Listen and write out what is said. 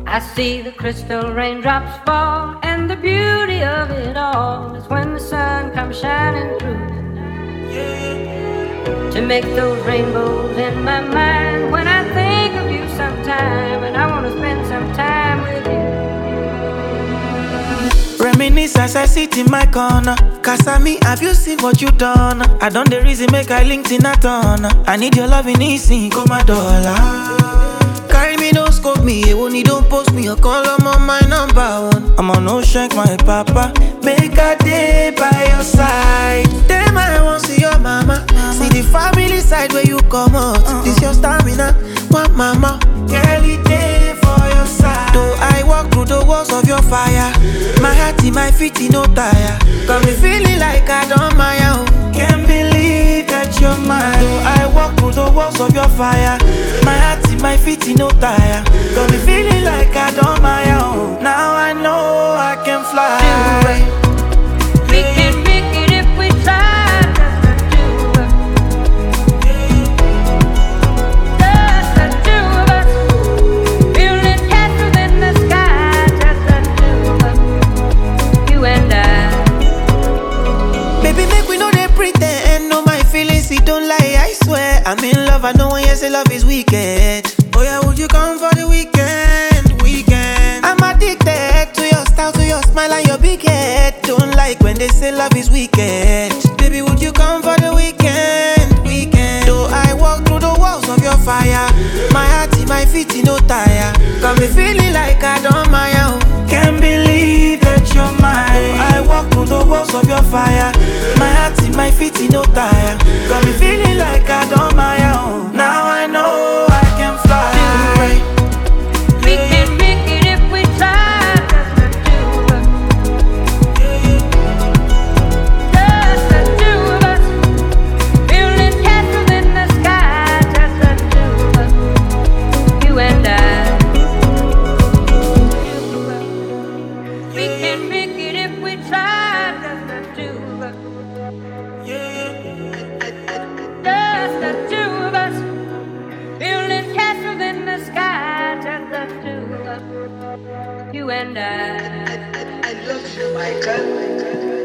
I see the crystal raindrops fall, and the beauty of it all is when the sun comes shining through to make those rainbows in my mind. When I think of you sometime, and I want to spend some time with you. Reminisce as I sit in my corner. Kasami, have you seen what you done? I done the reason make I linked in a ton. I need your love in easy, come my dollar. Carry me, don't scope me, only don't post me. Or call on my number one. I'm on no shank, my papa. Make a day by your side. Damn, I won't see your mama. See the family side where you come out. This your stamina, one mama. Girlie day for your side. Though I walk through the walls of your fire, my heart in my feet in no tire. Got me feeling like I don't my own. Can't believe that you're mine. Though I walk through the walls of your fire, my heart in my feet in no tire. Got me feeling like I don't my own. Now I know I can fly. We can make it if we try. Just the two of us. Building castles in the sky. Just the two of us. You and I. Baby, make we know they pretend. No, my feelings, it don't lie, I swear. I'm in love, I know when you say love is wicked. Oh yeah, would you come for the weekend? Weekend. I'm addicted to your style, to your smile and your big head. Don't like when they say love is wicked. Baby, would you come for the weekend? Weekend. Though I walk through the walls of your fire, my heart in my feet in no tire. Got me feeling like I don't my own. Can't believe that you're mine. I walk through the walls of your fire, my heart in my feet in no tire. Got me feeling like I don't my own. Now I know I can fly. We can make it if we try. Just the two of us. Building castles in the sky. Just the two of us. You and I. We can make it if we try. Just the two of us. Just the two of us. Building castles in the sky. Just the two of us. You and I. I love you, Michael.